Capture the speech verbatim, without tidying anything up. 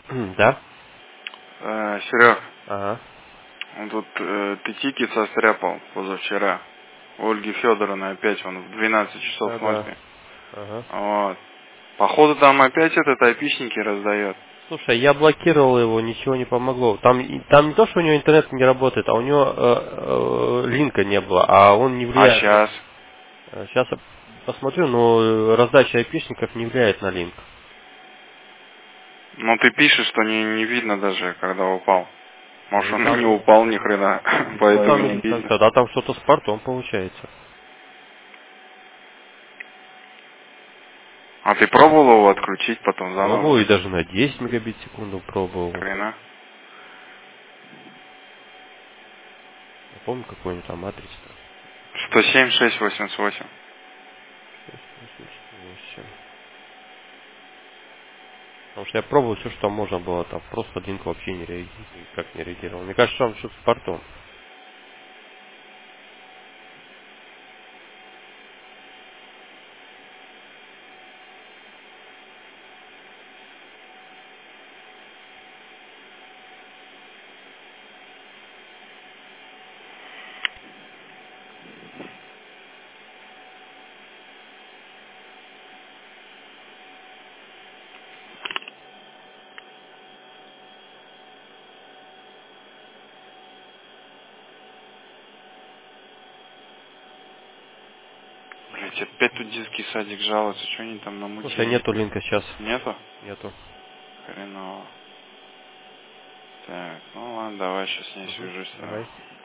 Да? Э, Серег, Ага. он тут э, ты тикет состряпал позавчера. У Ольги Федоровны опять он в двенадцать часов Да, да. ночи. Ага. Вот. Походу там опять этот айпишники раздает. Слушай, я блокировал его, ничего не помогло. Там, и- там не то, что у него интернет не работает, а у него э, э, линка не было, а он не А влияет. сейчас? Сейчас я посмотрю, но э, раздача айпишников не влияет на линк. Ну ты пишешь, что не, не видно даже, когда упал. Может Ну, он и не там, упал ни хрена, ну, поэтому там, не видно. тогда там что-то с портом получается. А ты пробовал его отключить потом Пробовал заново? и даже на десять мегабит в секунду пробовал. Хрена. Я помню, какой-нибудь там адрес-то. сто семь шесть восемьдесят восемь. шесть восемьдесят восемь. Потому что я пробовал все, что там можно было, там просто линк вообще не реагировал, никак не реагировал. Мне кажется, там что-то с портом. Блять, опять тут детский садик жалуется, что они там Слушай, намутили? нету линка сейчас. Нету? Нету. Хреново. Так, ну ладно, давай сейчас с ней Угу. свяжусь. Давай.